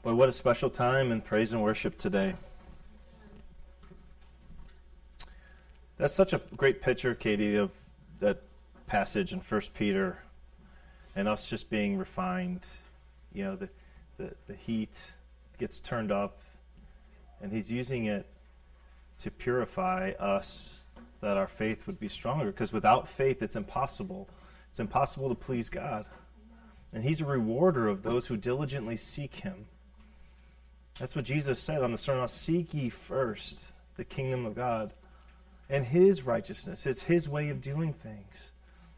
Boy, what a special time in praise and worship today. That's such a great picture, Katie, of that passage in 1 Peter and us just being refined. You know, the heat gets turned up, and he's using it to purify us, that our faith would be stronger. Because without faith, it's impossible. It's impossible to please God. And he's a rewarder of those who diligently seek him. That's what Jesus said on the Sermon on the Mount. Seek ye first the kingdom of God and his righteousness. It's his way of doing things.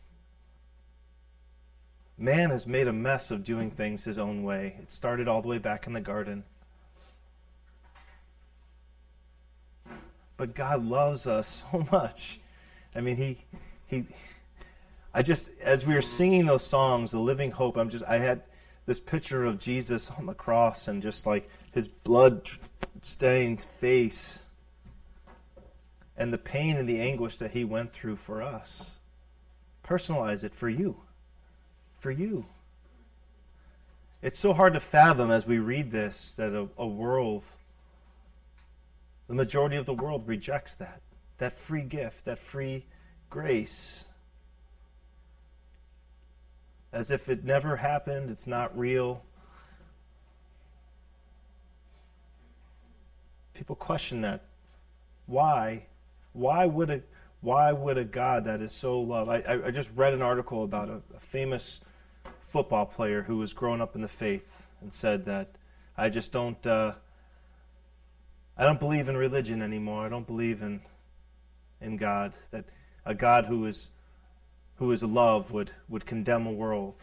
Man has made a mess of doing things his own way. It started all the way back in the garden. But God loves us so much. I mean, as we were singing those songs, The Living Hope, I had this picture of Jesus on the cross and just like his blood-stained face and the pain and the anguish that he went through for us. Personalize it for you. For you. It's so hard to fathom as we read this that a world, the majority of the world rejects that free gift, that free grace. As if it never happened, it's not real. People question that. Why? Why would a God that is so loved? I just read an article about a famous football player who was growing up in the faith and said that I don't believe in religion anymore. I don't believe in God. That a God who is love would condemn a world.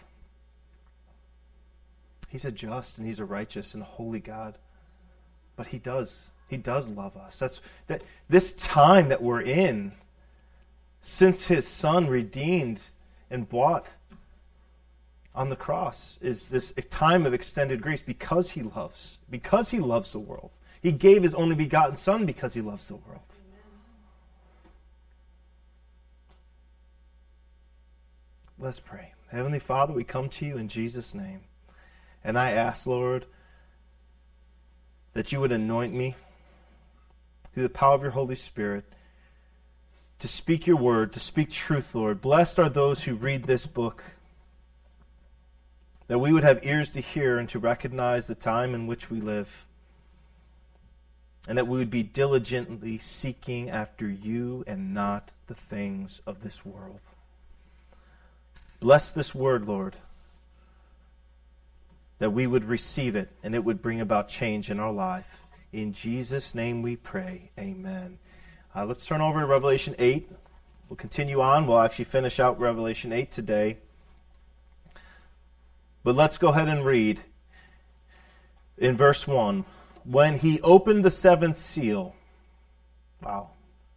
He's a just and he's a righteous and holy God. But he does love us. This time that we're in, since his son redeemed and bought on the cross, is this a time of extended grace because he loves the world. He gave his only begotten son because he loves the world. Let's pray. Heavenly Father, we come to you in Jesus' name. And I ask, Lord, that you would anoint me through the power of your Holy Spirit to speak your word, to speak truth, Lord. Blessed are those who read this book, that we would have ears to hear and to recognize the time in which we live, and that we would be diligently seeking after you and not the things of this world. Bless this word, Lord, that we would receive it and it would bring about change in our life. In Jesus' name we pray. Amen. Let's turn over to Revelation 8. We'll continue on. We'll actually finish out Revelation 8 today. But let's go ahead and read in verse 1. When he opened the seventh seal, wow,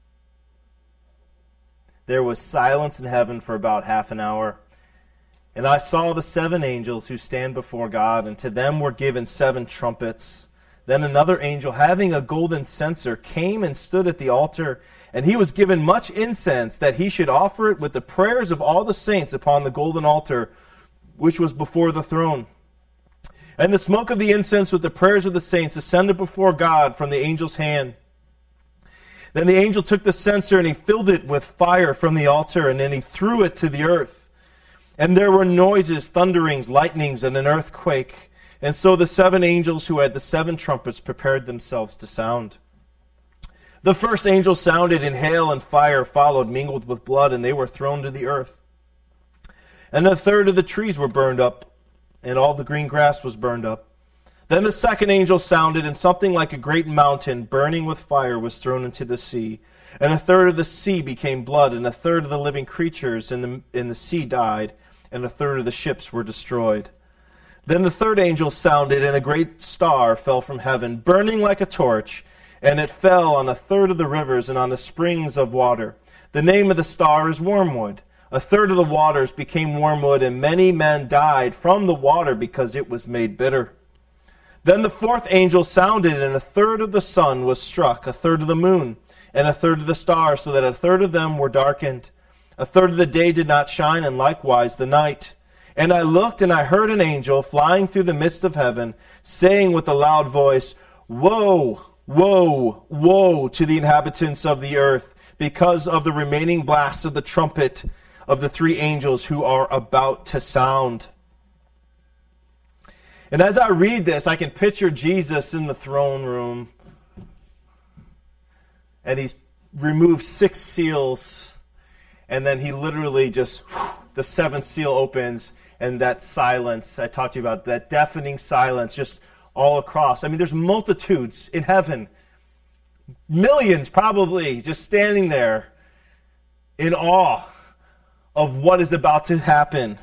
there was silence in heaven for about half an hour. And I saw the seven angels who stand before God, and to them were given seven trumpets. Then another angel, having a golden censer, came and stood at the altar, and he was given much incense, that he should offer it with the prayers of all the saints upon the golden altar, which was before the throne. And the smoke of the incense with the prayers of the saints ascended before God from the angel's hand. Then the angel took the censer, and he filled it with fire from the altar, and then he threw it to the earth. And there were noises, thunderings, lightnings, and an earthquake. And so the seven angels who had the seven trumpets prepared themselves to sound. The first angel sounded, and hail and fire followed, mingled with blood, and they were thrown to the earth. And a third of the trees were burned up, and all the green grass was burned up. Then the second angel sounded, and something like a great mountain burning with fire was thrown into the sea. And a third of the sea became blood, and a third of the living creatures in the sea died, and a third of the ships were destroyed. Then the third angel sounded, and a great star fell from heaven, burning like a torch, and it fell on a third of the rivers and on the springs of water. The name of the star is Wormwood. A third of the waters became wormwood, and many men died from the water because it was made bitter. Then the fourth angel sounded, and a third of the sun was struck, a third of the moon, and a third of the stars, so that a third of them were darkened. A third of the day did not shine, and likewise the night. And I looked, and I heard an angel flying through the midst of heaven, saying with a loud voice, Woe, woe, woe to the inhabitants of the earth, because of the remaining blast of the trumpet of the three angels who are about to sound. And as I read this, I can picture Jesus in the throne room. And he's removed 6 seals. And then he literally just, the 7th seal opens. And that silence I talked to you about, that deafening silence just all across. I mean, there's multitudes in heaven. Millions probably just standing there in awe of what is about to happen.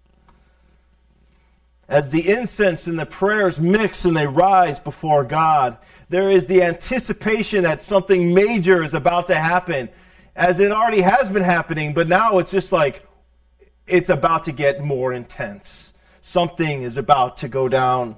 As the incense and the prayers mix and they rise before God, there is the anticipation that something major is about to happen, as it already has been happening, but now it's just like it's about to get more intense. Something is about to go down.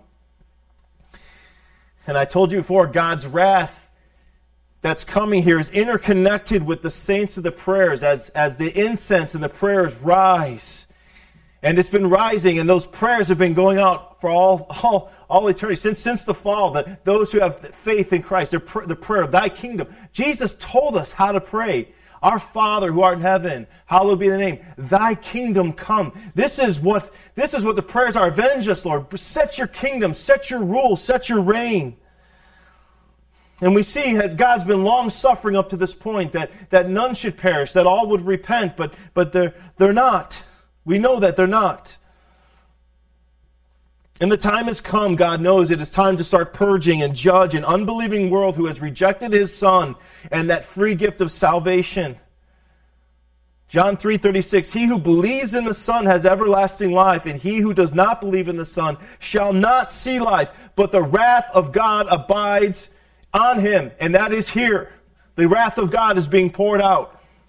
And I told you before, God's wrath that's coming here is interconnected with the saints of the prayers as the incense and the prayers rise. And it's been rising, and those prayers have been going out for all eternity. Since the fall, those who have faith in Christ, the prayer, Thy kingdom. Jesus told us how to pray. Our Father who art in heaven, hallowed be thy name. Thy kingdom come. This is what the prayers are. Avenge us, Lord. Set your kingdom, set your rule, set your reign. And we see that God's been long suffering up to this point, that none should perish, that all would repent, but they're not. We know that they're not. And the time has come, God knows it is time to start purging and judge an unbelieving world who has rejected His Son and that free gift of salvation. John 3:36, He who believes in the Son has everlasting life, and he who does not believe in the Son shall not see life, but the wrath of God abides on him. And that is here. The wrath of God is being poured out.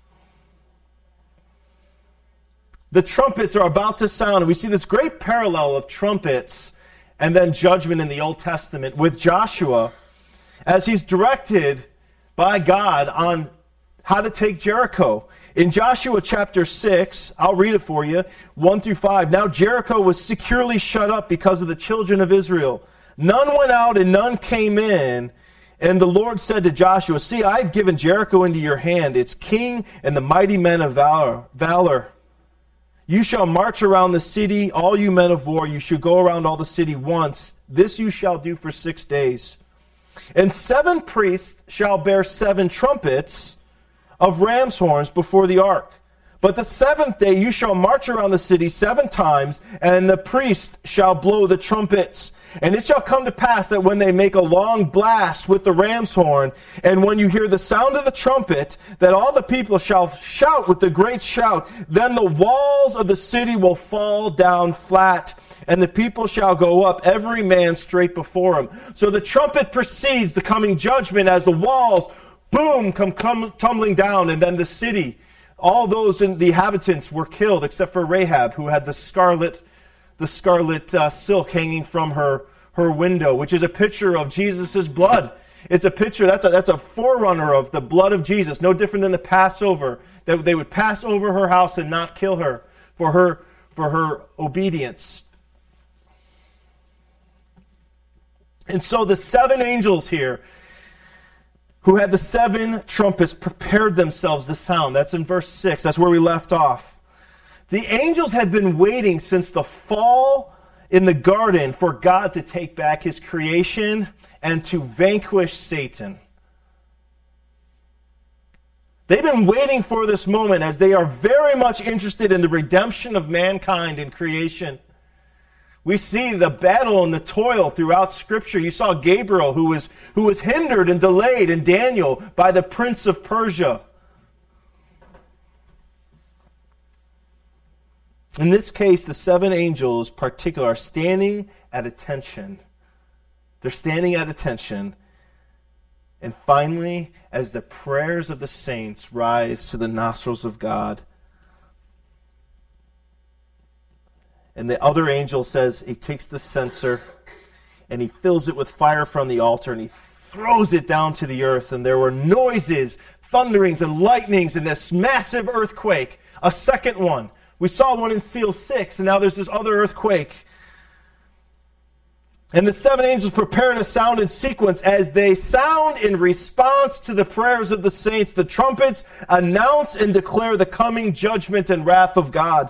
The trumpets are about to sound, and we see this great parallel of trumpets and then judgment in the Old Testament with Joshua as he's directed by God on how to take Jericho. In Joshua chapter 6, I'll read it for you, 1-5. Now Jericho was securely shut up because of the children of Israel. None went out and none came in. And the Lord said to Joshua, See, I have given Jericho into your hand, its king and the mighty men of valor. You shall march around the city, all you men of war. You shall go around all the city once. This you shall do for 6 days. And 7 priests shall bear 7 trumpets of ram's horns before the ark. But the 7th day you shall march around the city 7 times, and the priest shall blow the trumpets. And it shall come to pass that when they make a long blast with the ram's horn, and when you hear the sound of the trumpet, that all the people shall shout with a great shout. Then the walls of the city will fall down flat, and the people shall go up, every man straight before him. So the trumpet precedes the coming judgment as the walls, boom, come tumbling down, and then the city, all those in the inhabitants were killed except for Rahab, who had the scarlet silk hanging from her window, which is a picture of Jesus' blood. It's a picture, that's a forerunner of the blood of Jesus, no different than the Passover, that they would pass over her house and not kill her for her obedience. And so the 7 angels here, who had the 7 trumpets, prepared themselves to sound. That's in verse 6. That's where we left off. The angels had been waiting since the fall in the garden for God to take back His creation and to vanquish Satan. They've been waiting for this moment as they are very much interested in the redemption of mankind in creation. We see the battle and the toil throughout Scripture. You saw Gabriel, who was hindered and delayed in Daniel by the prince of Persia. In this case, the 7 angels, particular, are standing at attention. They're standing at attention. And finally, as the prayers of the saints rise to the nostrils of God, and the other angel says he takes the censer and he fills it with fire from the altar and he throws it down to the earth. And there were noises, thunderings, and lightnings, and this massive earthquake, a second one, We saw one in Seal 6, and now there's this other earthquake. And the 7 angels prepare to sound in sequence. As they sound in response to the prayers of the saints, the trumpets announce and declare the coming judgment and wrath of God.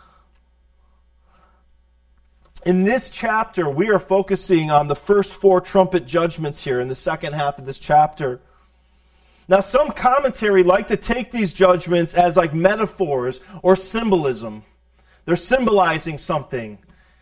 In this chapter, we are focusing on the first 4 trumpet judgments here in the second half of this chapter. Now, some commentary like to take these judgments as like metaphors or symbolism. They're symbolizing something.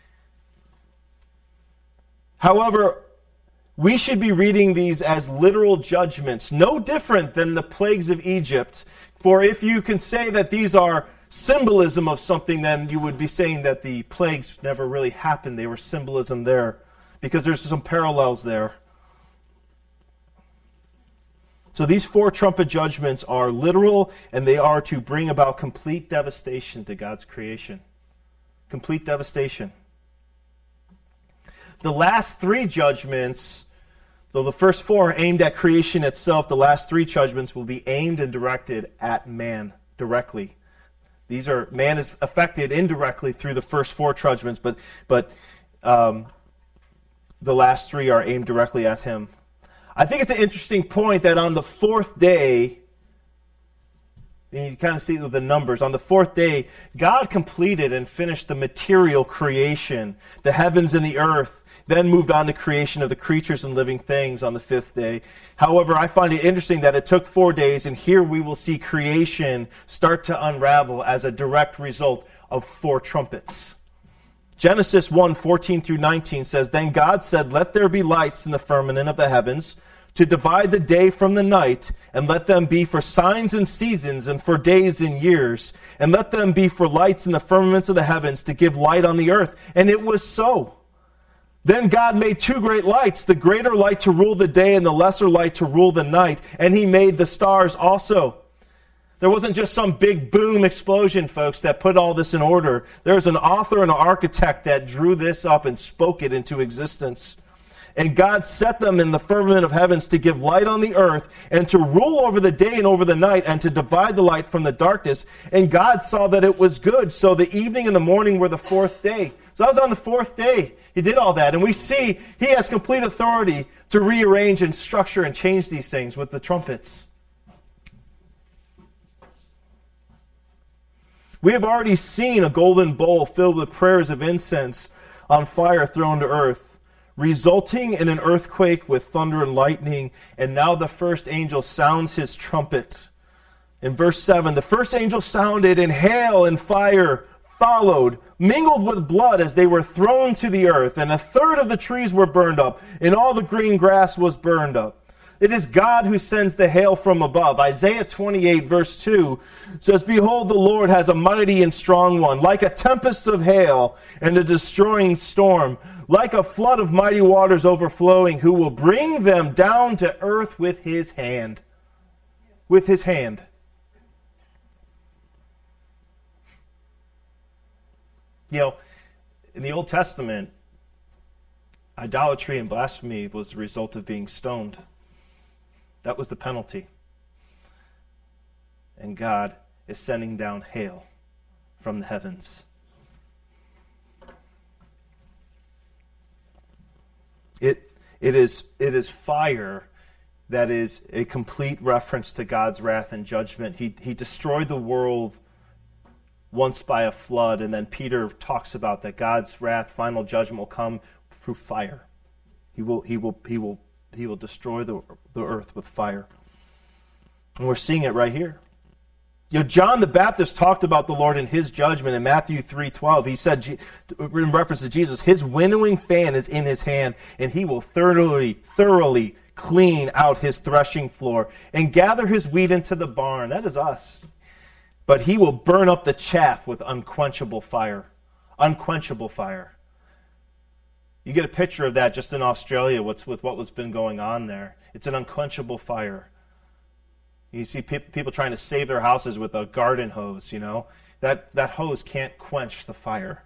However, we should be reading these as literal judgments, no different than the plagues of Egypt. For if you can say that these are symbolism of something, then you would be saying that the plagues never really happened. They were symbolism there, because there's some parallels there. So these 4 trumpet judgments are literal, and they are to bring about complete devastation to God's creation. Complete devastation. The last 3 judgments, though the first 4 are aimed at creation itself, the last 3 judgments will be aimed and directed at man directly. Man is affected indirectly through the first 4 judgments, but the last 3 are aimed directly at him. I think it's an interesting point that on the 4th day, and you kind of see the numbers, on the 4th day, God completed and finished the material creation, the heavens and the earth, then moved on to creation of the creatures and living things on the 5th day. However, I find it interesting that it took 4 days, and here we will see creation start to unravel as a direct result of 4 trumpets. Genesis 1:14-19 says, "Then God said, 'Let there be lights in the firmament of the heavens, to divide the day from the night, and let them be for signs and seasons, and for days and years, and let them be for lights in the firmaments of the heavens, to give light on the earth.' And it was so. Then God made 2 great lights, the greater light to rule the day, and the lesser light to rule the night. And he made the stars also." There wasn't just some big boom explosion, folks, that put all this in order. There's an author and an architect that drew this up and spoke it into existence. "And God set them in the firmament of heavens to give light on the earth, and to rule over the day and over the night, and to divide the light from the darkness. And God saw that it was good. So the evening and the morning were the 4th day." So that was on the 4th day. He did all that. And we see he has complete authority to rearrange and structure and change these things with the trumpets. We have already seen a golden bowl filled with prayers of incense on fire thrown to earth, resulting in an earthquake with thunder and lightning. And now the first angel sounds his trumpet. In verse 7, "The first angel sounded, and hail and fire followed, mingled with blood as they were thrown to the earth. And 1/3 of the trees were burned up, and all the green grass was burned up. It is God who sends the hail from above." Isaiah 28 verse 2 says, "Behold, the Lord has a mighty and strong one, like a tempest of hail and a destroying storm, like a flood of mighty waters overflowing, who will bring them down to earth with his hand." With his hand. You know, in the Old Testament, idolatry and blasphemy was the result of being stoned. That was the penalty. And God is sending down hail from the heavens. It is fire that is a complete reference to God's wrath and judgment. He destroyed the world once by a flood, and then Peter talks about that God's wrath, final judgment, will come through fire. He will destroy the earth with fire. And we're seeing it right here. You know, John the Baptist talked about the Lord in his judgment in Matthew 3:12. He said, in reference to Jesus, "His winnowing fan is in his hand, and he will thoroughly clean out his threshing floor and gather his wheat into the barn." That is us. "But he will burn up the chaff with unquenchable fire." Unquenchable fire. You get a picture of that just in Australia with what was been going on there. It's an unquenchable fire. You see people trying to save their houses with a garden hose, you know. That hose can't quench the fire.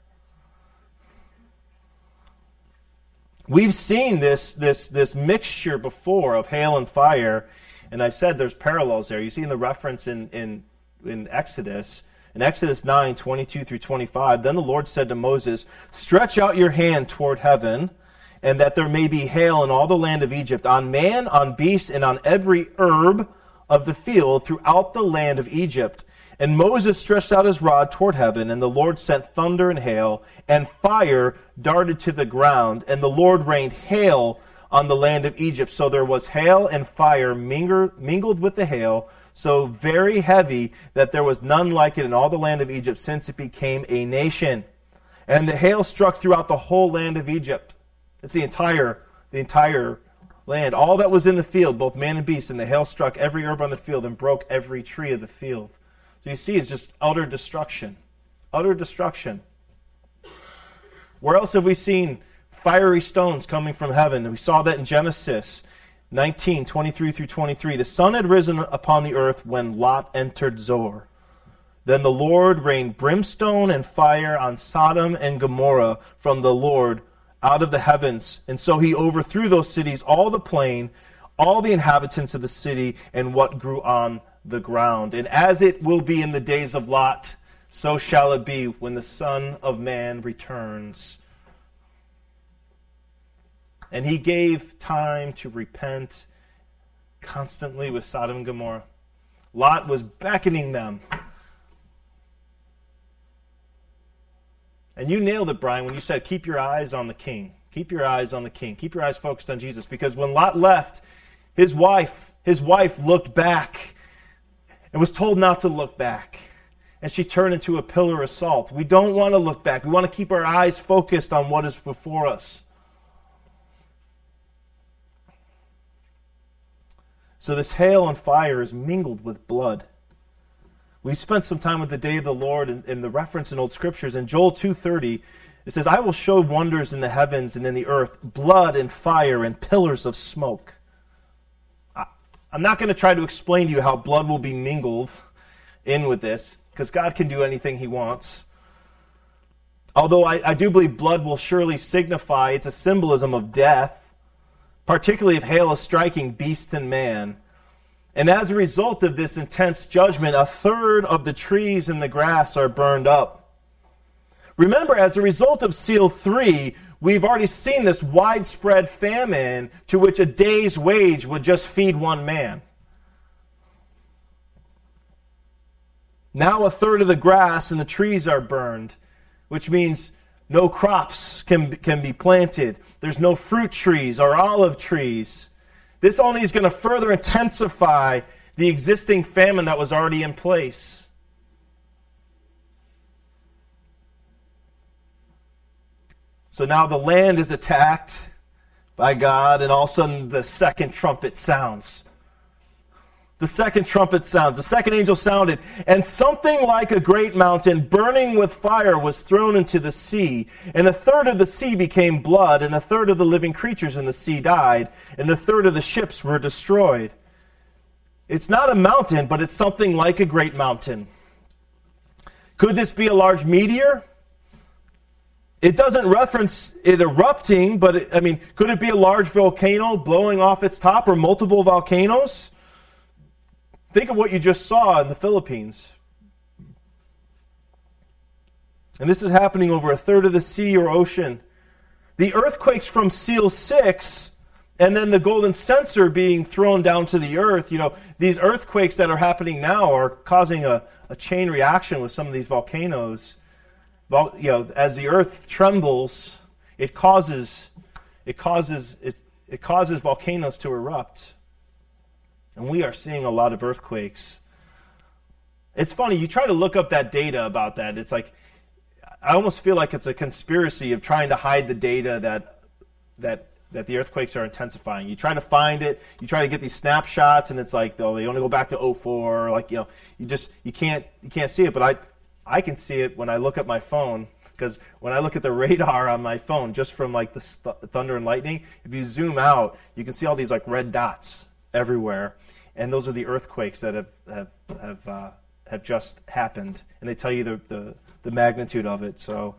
We've seen this mixture before of hail and fire, and I've said there's parallels there. You see in the reference in Exodus In Exodus 9:22 through 25, then the Lord said to Moses, "Stretch out your hand toward heaven, and that there may be hail in all the land of Egypt, on man, on beast, and on every herb of the field throughout the land of Egypt." And Moses stretched out his rod toward heaven, and the Lord sent thunder and hail, and fire darted to the ground, and the Lord rained hail on the land of Egypt. So there was hail and fire mingled with the hail, so very heavy that there was none like it in all the land of Egypt since it became a nation. And the hail struck throughout the whole land of Egypt. It's the entire land. All that was in the field, both man and beast, and the hail struck every herb on the field and broke every tree of the field. So you see, it's just utter destruction. Utter destruction. Where else have we seen fiery stones coming from heaven? We saw that in Genesis 19:23 through 23. The sun had risen upon the earth when Lot entered Zoar. Then the Lord rained brimstone and fire on Sodom and Gomorrah from the Lord out of the heavens. And so he overthrew those cities, all the plain, all the inhabitants of the city, and what grew on the ground. And as it will be in the days of Lot, so shall it be when the Son of Man returns. And he gave time to repent constantly with Sodom and Gomorrah. Lot was beckoning them. And you nailed it, Brian, when you said, keep your eyes on the King. Keep your eyes on the King. Keep your eyes focused on Jesus. Because when Lot left, his wife looked back and was told not to look back. And she turned into a pillar of salt. We don't want to look back. We want to keep our eyes focused on what is before us. So this hail and fire is mingled with blood. We spent some time with the day of the Lord in the reference in Old Scriptures. In Joel 2:30, it says, "I will show wonders in the heavens and in the earth, blood and fire and pillars of smoke." I'm not going to try to explain to you how blood will be mingled in with this, because God can do anything he wants. Although I do believe blood will surely signify, it's a symbolism of death, particularly if hail is striking beast and man. And as a result of this intense judgment, a third of the trees and the grass are burned up. Remember, as a result of Seal 3, we've already seen this widespread famine to which a day's wage would just feed one man. Now a third of the grass and the trees are burned, which means no crops can be planted. There's no fruit trees or olive trees. This only is going to further intensify the existing famine that was already in place. So now the land is attacked by God, and all of a sudden the second trumpet sounds. The second trumpet sounds. The second angel sounded, and something like a great mountain burning with fire was thrown into the sea. And a third of the sea became blood, and a third of the living creatures in the sea died, and a third of the ships were destroyed. It's not a mountain, but it's something like a great mountain. Could this be a large meteor? It doesn't reference it erupting, but could it be a large volcano blowing off its top, or multiple volcanoes? Think of what you just saw in the Philippines. And this is happening over a third of the sea or ocean. The earthquakes from Seal 6, and then the golden censer being thrown down to the earth, these earthquakes that are happening now are causing a chain reaction with some of these volcanoes. As the earth trembles, it causes volcanoes to erupt. And we are seeing a lot of earthquakes. It's funny, you try to look up that data about that. It's like, I almost feel like it's a conspiracy of trying to hide the data that the earthquakes are intensifying. You try to find it, you try to get these snapshots, and it's like, they only go back to 2004. You can't see it. But I can see it when I look at my phone, because when I look at the radar on my phone, just from like the thunder and lightning, if you zoom out, you can see all these like red dots everywhere, and those are the earthquakes that have just happened, and they tell you the magnitude of it. So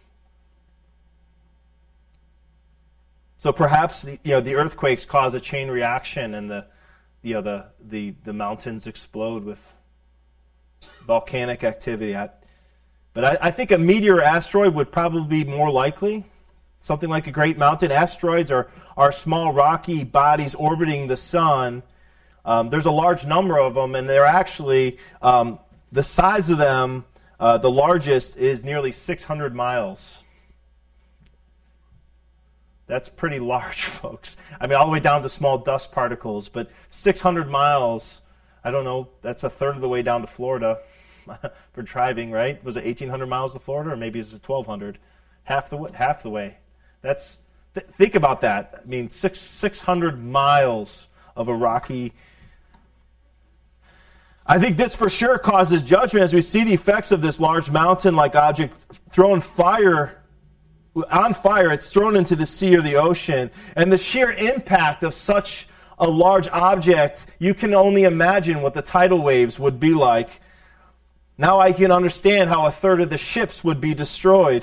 perhaps the earthquakes cause a chain reaction, and the mountains explode volcanic activity. But I think a meteor or asteroid would probably be more likely. Something like a great mountain. Asteroids are small rocky bodies orbiting the sun. There's a large number of them, and they're actually, the size of them, the largest is nearly 600 miles. That's pretty large, folks. I mean, all the way down to small dust particles, but 600 miles, I don't know, that's a third of the way down to Florida for driving, right? Was it 1,800 miles to Florida, or maybe is it 1,200? Half the way. Think about that. I mean, 600 miles of a rocky. I think this for sure causes judgment as we see the effects of this large mountain-like object on fire. It's thrown into the sea or the ocean. And the sheer impact of such a large object, you can only imagine what the tidal waves would be like. Now I can understand how a third of the ships would be destroyed.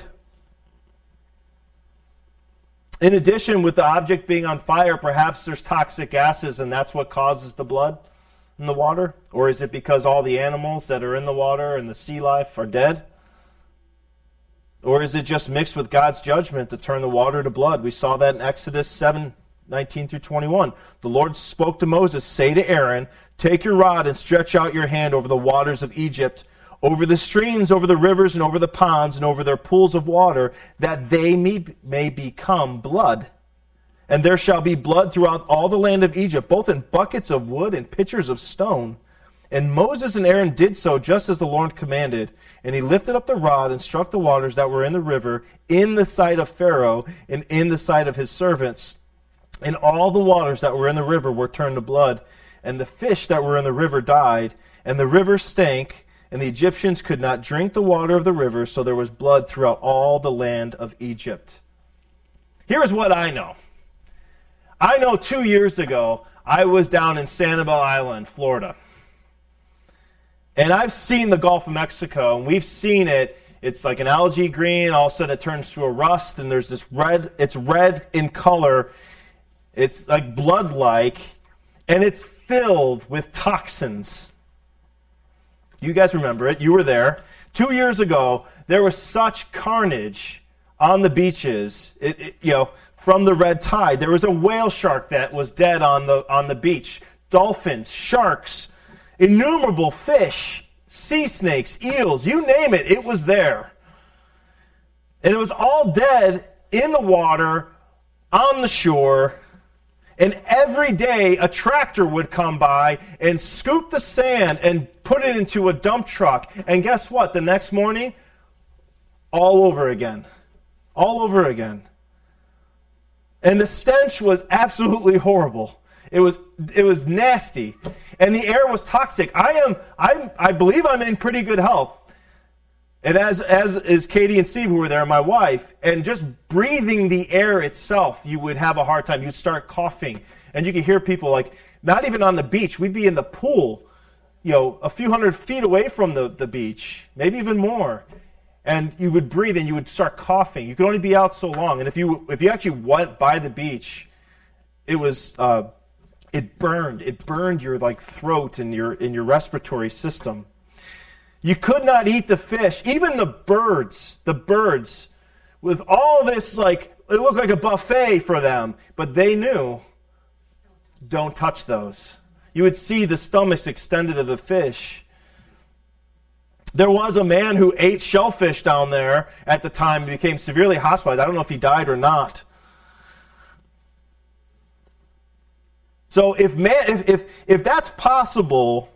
In addition, with the object being on fire, perhaps there's toxic gases, and that's what causes the blood in the water? Or is it because all the animals that are in the water and the sea life are dead? Or is it just mixed with God's judgment to turn the water to blood? We saw that in Exodus 7:19 through 21. The Lord spoke to Moses, "Say to Aaron, take your rod and stretch out your hand over the waters of Egypt, over the streams, over the rivers, and over the ponds, and over their pools of water, that they may become blood. And there shall be blood throughout all the land of Egypt, both in buckets of wood and pitchers of stone." And Moses and Aaron did so just as the Lord commanded. And he lifted up the rod and struck the waters that were in the river in the sight of Pharaoh and in the sight of his servants. And all the waters that were in the river were turned to blood. And the fish that were in the river died. And the river stank. And the Egyptians could not drink the water of the river, so there was blood throughout all the land of Egypt. Here's what I know. I know 2 years ago, I was down in Sanibel Island, Florida. And I've seen the Gulf of Mexico, and we've seen it. It's like an algae green, all of a sudden it turns to a rust, and there's this red, it's red in color. It's like blood-like, and it's filled with toxins. You guys remember it. You were there. 2 years ago, there was such carnage on the beaches, from the red tide. There was a whale shark that was dead on the beach. Dolphins, sharks, innumerable fish, sea snakes, eels, you name it, it was there. And it was all dead in the water, on the shore. And every day a tractor would come by and scoop the sand and put it into a dump truck. And guess what? The next morning, all over again. All over again. And the stench was absolutely horrible. It was nasty. And the air was toxic. I believe I'm in pretty good health. And as is Katie and Steve, who were there, my wife, and just breathing the air itself, you would have a hard time. You'd start coughing. And you could hear people, like, not even on the beach. We'd be in the pool, a few hundred feet away from the beach, maybe even more. And you would breathe and you would start coughing. You could only be out so long. And if you actually went by the beach, it was it burned. It burned your throat and your respiratory system. You could not eat the fish, even the birds, with all this, it looked like a buffet for them, but they knew, don't touch those. You would see the stomachs extended of the fish. There was a man who ate shellfish down there at the time and became severely hospitalized. I don't know if he died or not. So if that's possible,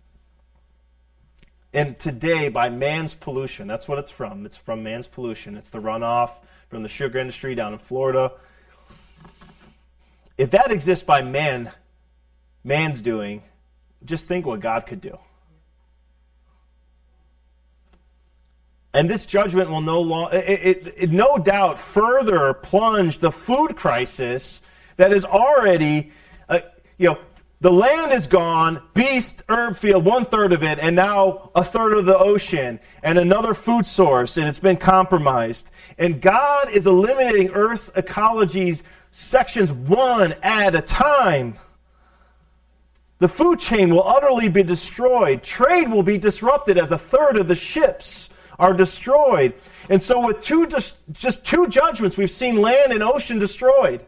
and today by man's pollution, that's what it's from. It's from man's pollution. It's the runoff from the sugar industry down in Florida. If that exists by man's doing, just think what God could do. And this judgment will no doubt further plunge the food crisis that is already, the land is gone, beast, herb field, 1/3 of it, and now 1/3 of the ocean, and another food source, and it's been compromised. And God is eliminating Earth's ecology's sections one at a time. The food chain will utterly be destroyed. Trade will be disrupted as a third of the ships are destroyed. And so with just two judgments, we've seen land and ocean destroyed.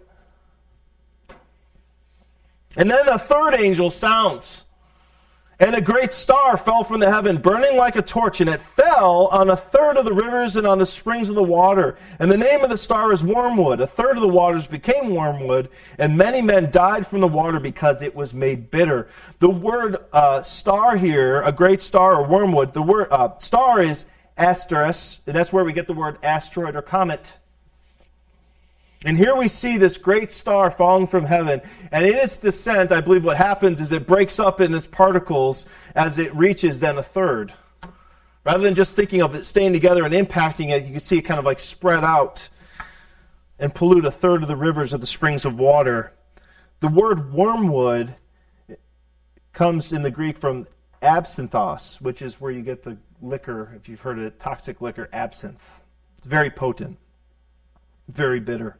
And then a third angel sounds. And a great star fell from the heaven, burning like a torch, and it fell on a third of the rivers and on the springs of the water. And the name of the star is Wormwood. A third of the waters became wormwood, and many men died from the water because it was made bitter. The word star here, a great star or wormwood, the word star is asteros. That's where we get the word asteroid or comet. And here we see this great star falling from heaven. And in its descent, I believe what happens is it breaks up in its particles as it reaches then a third. Rather than just thinking of it staying together and impacting it, you can see it kind of like spread out and pollute a third of the rivers of the springs of water. The word wormwood comes in the Greek from absinthos, which is where you get the liquor, if you've heard of it, toxic liquor, absinthe. It's very potent, very bitter.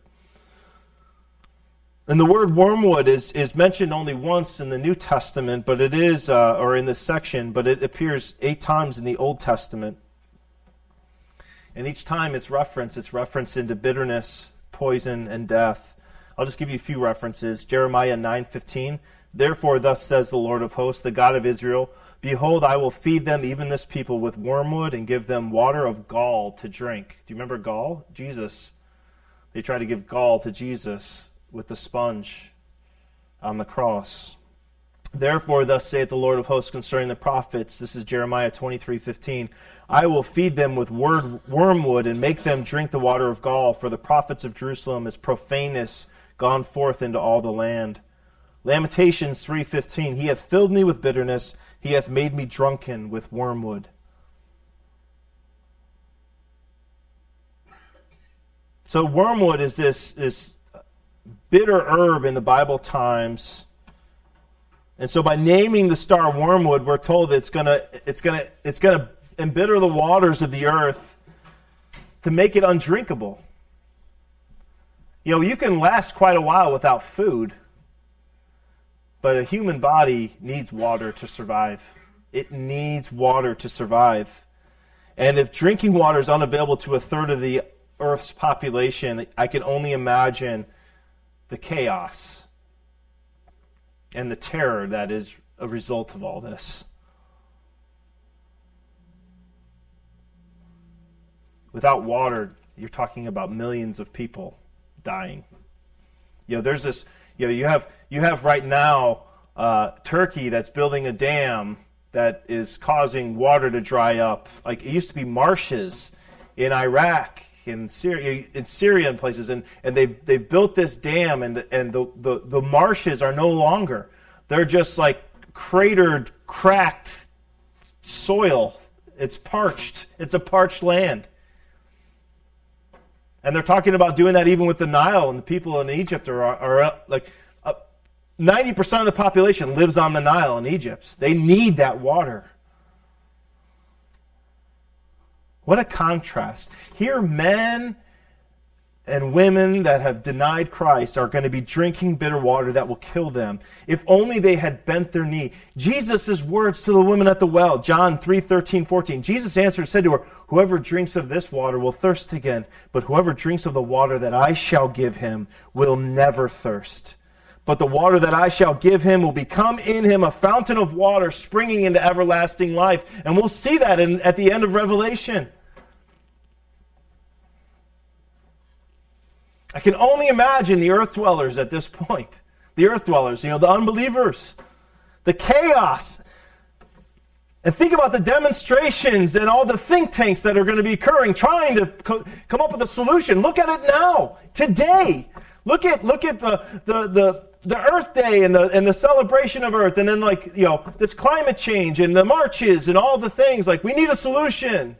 And the word wormwood is mentioned only once in the New Testament, but it is, or in this section, but it appears 8 times in the Old Testament. And each time it's referenced into bitterness, poison, and death. I'll just give you a few references. Jeremiah 9:15. Therefore, thus says the Lord of hosts, the God of Israel, behold, I will feed them, even this people, with wormwood, and give them water of gall to drink. Do you remember gall? Jesus. They tried to give gall to Jesus with the sponge on the cross. Therefore, thus saith the Lord of hosts concerning the prophets, this is Jeremiah 23:15, I will feed them with wormwood and make them drink the water of gall, for the prophets of Jerusalem is profaneness gone forth into all the land. Lamentations 3:15, he hath filled me with bitterness, he hath made me drunken with wormwood. So wormwood is this bitter herb in the Bible times. And so by naming the star wormwood, we're told that it's gonna embitter the waters of the earth to make it undrinkable. You know, you can last quite a while without food, but a human body needs water to survive. It needs water to survive. And if drinking water is unavailable to a third of the Earth's population, I can only imagine the chaos and the terror that is a result of all this. Without water, you're talking about millions of people dying. You know, there's this. You know, you have right now Turkey that's building a dam that is causing water to dry up. Like it used to be marshes in Iraq, in Syria and places, and they've built this dam, and the marshes are no longer. They're just like cratered, cracked soil. It's parched. It's a parched land. And they're talking about doing that even with the Nile, and the people in Egypt are like 90% of the population lives on the Nile in Egypt. They need that water. What a contrast. Here, men and women that have denied Christ are going to be drinking bitter water that will kill them. If only they had bent their knee. Jesus' words to the woman at the well, John 3:13-14. Jesus answered and said to her, whoever drinks of this water will thirst again, but whoever drinks of the water that I shall give him will never thirst. But the water that I shall give him will become in him a fountain of water springing into everlasting life. And we'll see that at the end of Revelation. I can only imagine the earth dwellers at this point. The earth dwellers, the unbelievers. The chaos. And think about the demonstrations and all the think tanks that are going to be occurring, trying to come up with a solution. Look at it now, today. Look at the Earth Day and the celebration of Earth, and then this climate change and the marches and all the things. Like, we need a solution.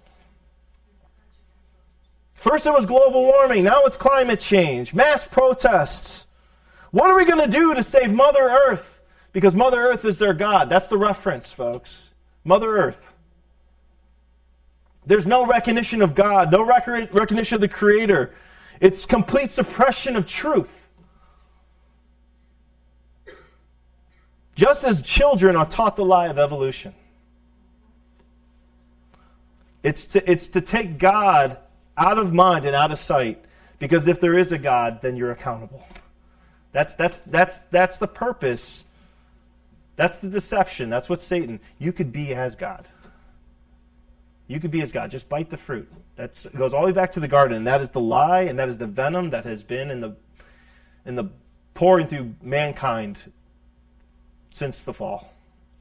First it was global warming, now it's climate change, mass protests. What are we going to do to save Mother Earth? Because Mother Earth is their God. That's the reference, folks. Mother Earth. There's no recognition of God, no recognition of the Creator. It's complete suppression of truth. Just as children are taught the lie of evolution. It's to take God out of mind and out of sight, because if there is a God, then you're accountable. That's the purpose. That's the deception. That's what Satan. You could be as God. You could be as God. Just bite the fruit. It goes all the way back to the garden. And that is the lie, and that is the venom that has been in the pouring through mankind since the fall.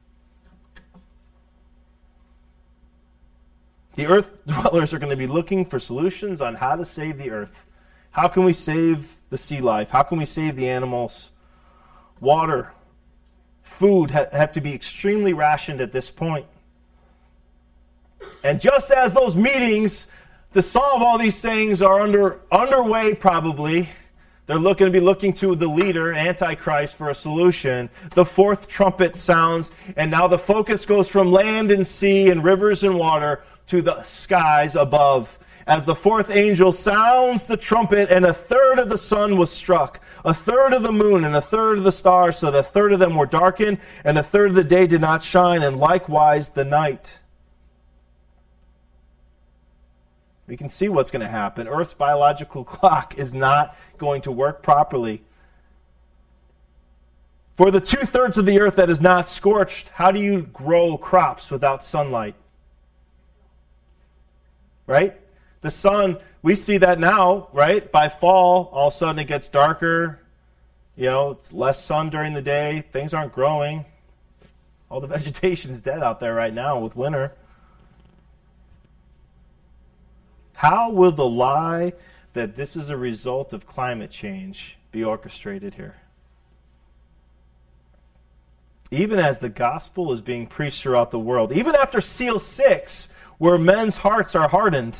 The earth dwellers are going to be looking for solutions on how to save the earth. How can we save the sea life? How can we save the animals? Water, food have to be extremely rationed at this point. And just as those meetings to solve all these things are underway probably, they're going to be looking to the leader, Antichrist, for a solution. The fourth trumpet sounds, and now the focus goes from land and sea and rivers and water to the skies above. As the fourth angel sounds the trumpet, and a third of the sun was struck, a third of the moon, and a third of the stars, so that a third of them were darkened, and a third of the day did not shine, and likewise the night. We can see what's going to happen. Earth's biological clock is not going to work properly. For the 2/3 of the earth that is not scorched, how do you grow crops without sunlight? Right? The sun, we see that now, right? By fall, all of a sudden it gets darker. It's less sun during the day. Things aren't growing. All the vegetation's dead out there right now with winter. How will the lie that this is a result of climate change be orchestrated here? Even as the gospel is being preached throughout the world, even after Seal 6, where men's hearts are hardened.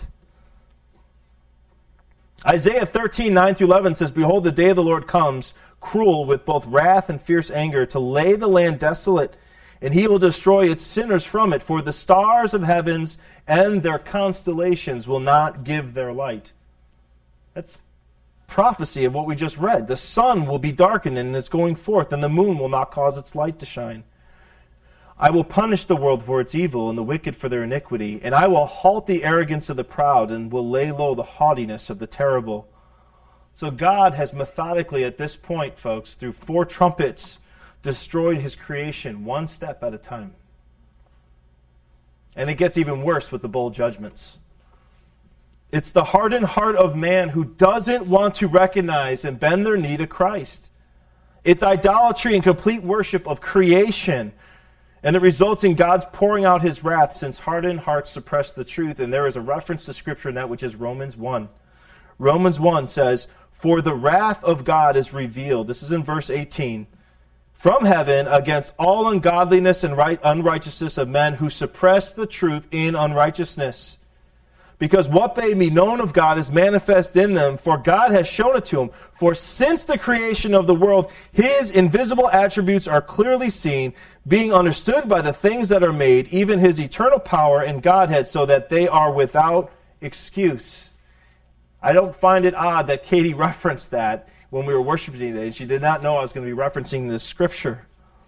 Isaiah 13, 9-11 says, "Behold, the day of the Lord comes, cruel with both wrath and fierce anger, to lay the land desolate, and he will destroy its sinners from it. For the stars of heavens and their constellations will not give their light." That's prophecy of what we just read. The sun will be darkened in its going forth, and the moon will not cause its light to shine. "I will punish the world for its evil and the wicked for their iniquity, and I will halt the arrogance of the proud and will lay low the haughtiness of the terrible." So God has methodically at this point, folks, through 4 trumpets, destroyed his creation one step at a time. And it gets even worse with the bowl judgments. It's the hardened heart of man who doesn't want to recognize and bend their knee to Christ. It's idolatry and complete worship of creation. And it results in God's pouring out his wrath, since hardened hearts suppress the truth. And there is a reference to Scripture in that, which is Romans 1. Romans 1 says, "For the wrath of God is revealed," this is in verse 18, "from heaven against all ungodliness and unrighteousness of men who suppress the truth in unrighteousness. Because what may be known of God is manifest in them, for God has shown it to them. For since the creation of the world, his invisible attributes are clearly seen, being understood by the things that are made, even his eternal power and Godhead, so that they are without excuse." I don't find it odd that Katie referenced that when we were worshiping today. She did not know I was going to be referencing this scripture.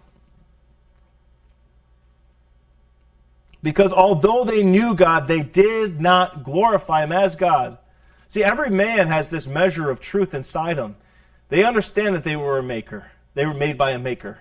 Because although they knew God, they did not glorify him as God. See, every man has this measure of truth inside him. They understand that they were a maker. They were made by a maker.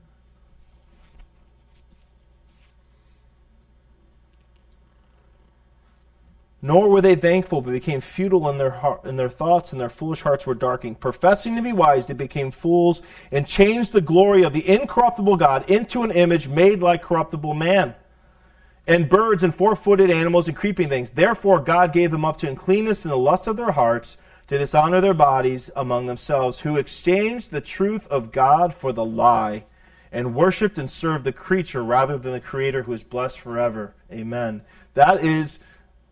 Nor were they thankful, but became futile in their thoughts, and their foolish hearts were darkened. Professing to be wise, they became fools, and changed the glory of the incorruptible God into an image made like corruptible man, and birds and 4-footed animals and creeping things. Therefore God gave them up to uncleanness and the lust of their hearts, to dishonor their bodies among themselves, who exchanged the truth of God for the lie, and worshipped and served the creature rather than the Creator, who is blessed forever. Amen. That is...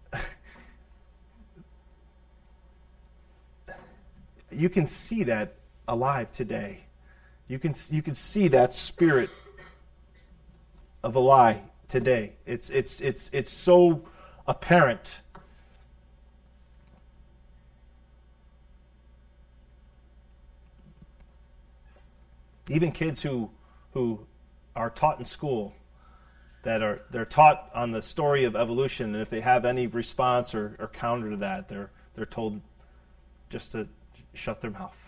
You can see that alive today. You can see that spirit of a lie today. It's so apparent. Even kids who are taught in school, they're taught on the story of evolution, and if they have any response or counter to that, they're told just to shut their mouth.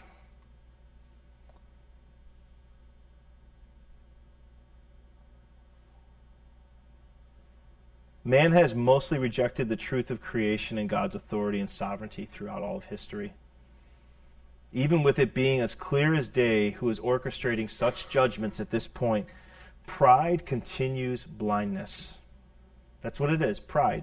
Man has mostly rejected the truth of creation and God's authority and sovereignty throughout all of history. Even with it being as clear as day who is orchestrating such judgments at this point, pride continues blindness. That's what it is, pride.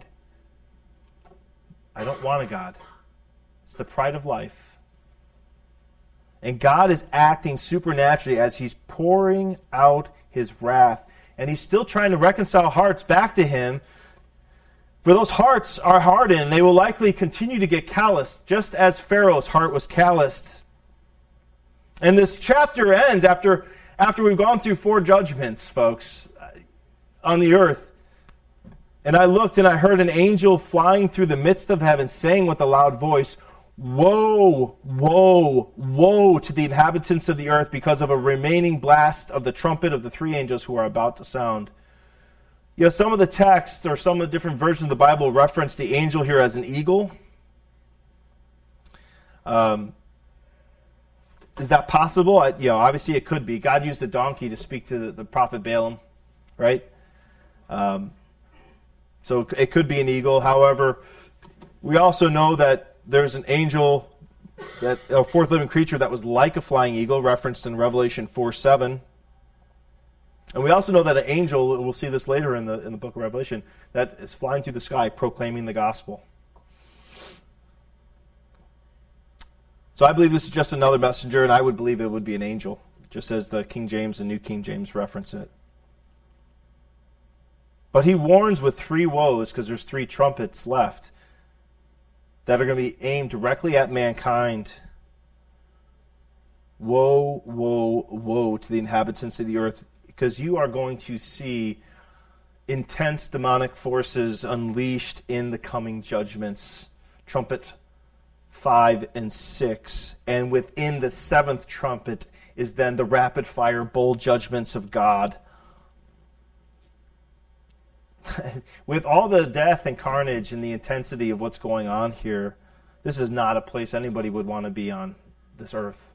I don't want a God. It's the pride of life. And God is acting supernaturally as he's pouring out his wrath. And he's still trying to reconcile hearts back to him. For those hearts are hardened, and they will likely continue to get calloused, just as Pharaoh's heart was calloused. And this chapter ends after we've gone through 4 judgments, folks, on the earth. And I looked, and I heard an angel flying through the midst of heaven, saying with a loud voice, "Woe, woe, woe to the inhabitants of the earth because of a remaining blast of the trumpet of the 3 angels who are about to sound." You know, some of the texts or some of the different versions of the Bible reference the angel here as an eagle. Is that possible? Obviously it could be. God used a donkey to speak to the prophet Balaam, right? So it could be an eagle. However, we also know that there's an angel, that a 4th living creature that was like a flying eagle, referenced in Revelation 4:7. And we also know that an angel, we'll see this later in the book of Revelation, that is flying through the sky proclaiming the gospel. So I believe this is just another messenger, and I would believe it would be an angel, just as the King James and New King James reference it. But he warns with 3 woes, because there's 3 trumpets left, that are going to be aimed directly at mankind. Woe, woe, woe to the inhabitants of the earth, because you are going to see intense demonic forces unleashed in the coming judgments. Trumpet 5 and 6. And within the 7th trumpet is then the rapid-fire bowl judgments of God. With all the death and carnage and the intensity of what's going on here, this is not a place anybody would want to be on this earth.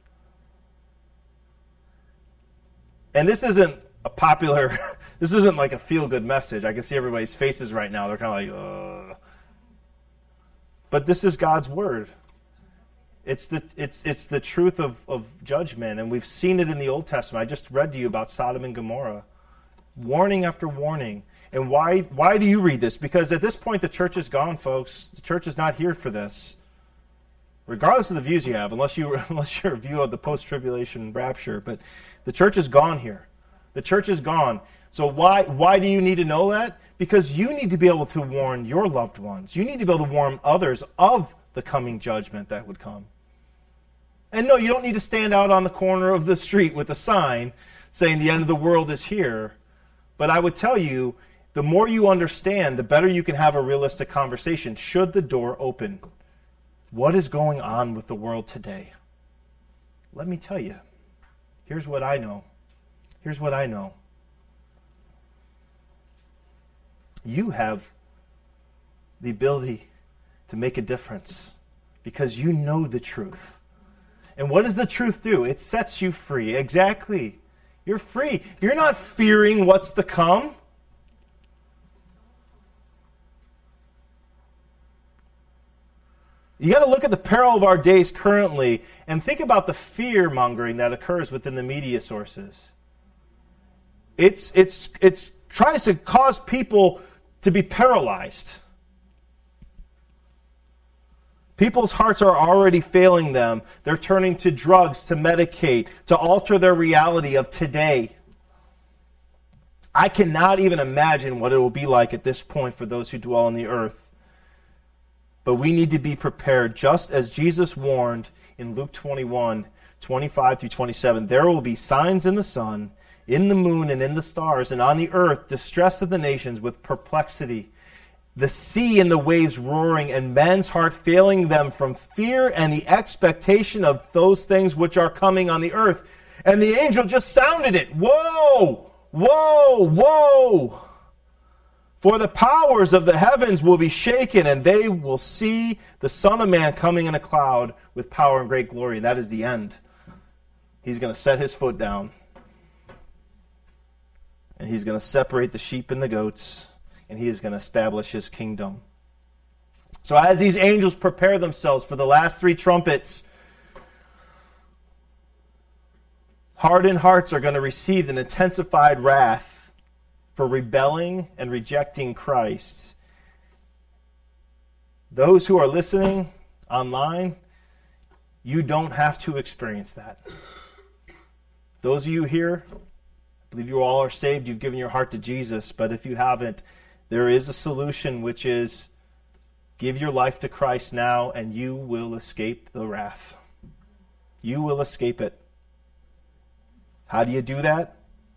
And this isn't a popular, this isn't like a feel-good message. I can see everybody's faces right now. They're kind of like, ugh. But this is God's word. It's the truth of judgment, and we've seen it in the Old Testament. I just read to you about Sodom and Gomorrah. Warning after warning. And why do you read this? Because at this point the church is gone, folks. The church is not here for this. Regardless of the views you have, unless your view of the post-tribulation rapture, but the church is gone here. The church is gone. So why do you need to know that? Because you need to be able to warn your loved ones. You need to be able to warn others of the coming judgment that would come. And no, you don't need to stand out on the corner of the street with a sign saying the end of the world is here. But I would tell you, the more you understand, the better you can have a realistic conversation should the door open. What is going on with the world today? Let me tell you. Here's what I know. Here's what I know. You have the ability to make a difference because you know the truth. And what does the truth do? It sets you free. Exactly. You're free. You're not fearing what's to come. You got to look at the peril of our days currently and think about the fear-mongering that occurs within the media sources. It tries to cause people to be paralyzed. People's hearts are already failing them. They're turning to drugs to medicate, to alter their reality of today. I cannot even imagine what it will be like at this point for those who dwell on the earth. But we need to be prepared, just as Jesus warned in Luke 21, 25 through 27. There will be signs in the sun, in the moon, and in the stars, and on the earth, distress of the nations with perplexity, the sea and the waves roaring, and men's heart failing them from fear and the expectation of those things which are coming on the earth. And the angel just sounded it. Whoa! Woe, woe! For the powers of the heavens will be shaken, and they will see the Son of Man coming in a cloud with power and great glory. And that is the end. He's going to set his foot down. And he's going to separate the sheep and the goats. And he is going to establish his kingdom. So as these angels prepare themselves for the last 3 trumpets, hardened hearts are going to receive an intensified wrath for rebelling and rejecting Christ. Those who are listening online, you don't have to experience that. Those of you here, I believe you all are saved, you've given your heart to Jesus, but if you haven't, there is a solution, which is give your life to Christ now and you will escape the wrath. You will escape it. How do you do that?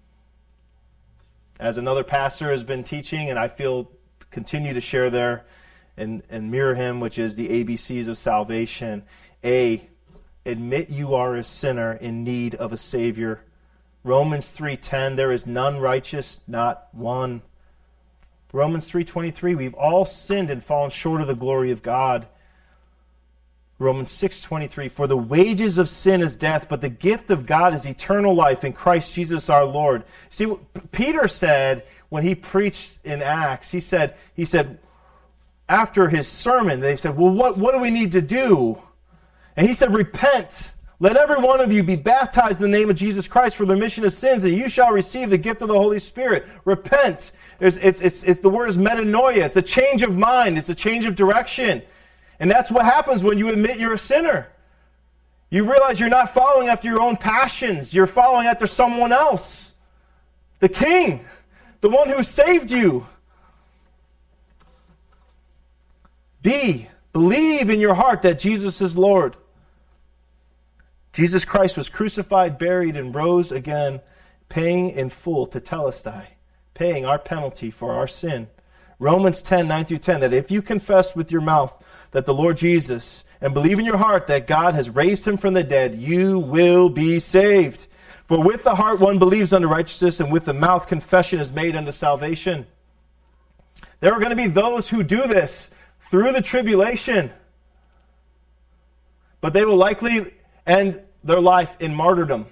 As another pastor has been teaching, and I feel continue to share there and mirror him, which is the ABCs of salvation. A, admit you are a sinner in need of a Savior. Romans 3:10, there is none righteous, not one. Romans 3:23, we've all sinned and fallen short of the glory of God. Romans 6:23, for the wages of sin is death, but the gift of God is eternal life in Christ Jesus our Lord. See, what Peter said when he preached in Acts, he said after his sermon, they said, well, what do we need to do? And he said, repent. Let every one of you be baptized in the name of Jesus Christ for the remission of sins, and you shall receive the gift of the Holy Spirit. Repent. It's the word is metanoia. It's a change of mind. It's a change of direction. And that's what happens when you admit you're a sinner. You realize you're not following after your own passions. You're following after someone else. The King. The one who saved you. B, believe in your heart that Jesus is Lord. Jesus Christ was crucified, buried, and rose again, paying in full tetelestai, paying our penalty for our sin. Romans 10:9-10, that if you confess with your mouth that the Lord Jesus, and believe in your heart that God has raised him from the dead, you will be saved. For with the heart one believes unto righteousness, and with the mouth confession is made unto salvation. There are going to be those who do this through the tribulation, but they will likely end their life in martyrdom.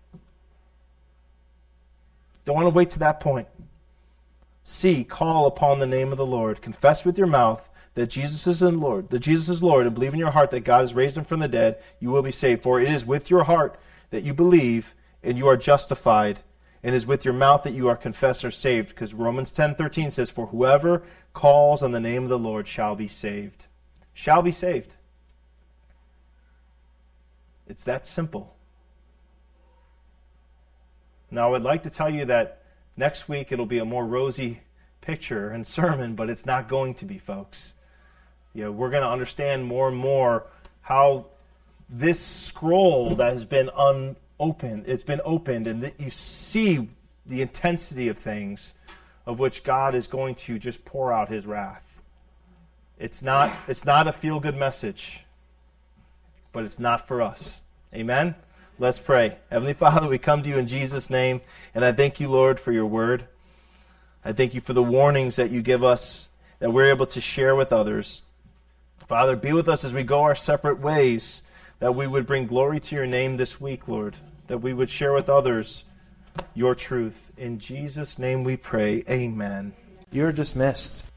Don't want to wait to that point. C, call upon the name of the Lord. Confess with your mouth that Jesus is Lord, and believe in your heart that God has raised him from the dead, you will be saved. For it is with your heart that you believe and you are justified, and it is with your mouth that you are confessed or saved. Because Romans 10:13 says, for whoever calls on the name of the Lord shall be saved. Shall be saved. It's that simple. Now, I would like to tell you that next week it'll be a more rosy picture and sermon, but it's not going to be, folks. We're going to understand more and more how this scroll that has been it's been opened, and that you see the intensity of things of which God is going to just pour out his wrath. It's not a feel-good message, but it's not for us. Amen? Let's pray. Heavenly Father, we come to you in Jesus' name, and I thank you, Lord, for your word. I thank you for the warnings that you give us, that we're able to share with others. Father, be with us as we go our separate ways, that we would bring glory to your name this week, Lord, that we would share with others your truth. In Jesus' name we pray. Amen. You're dismissed.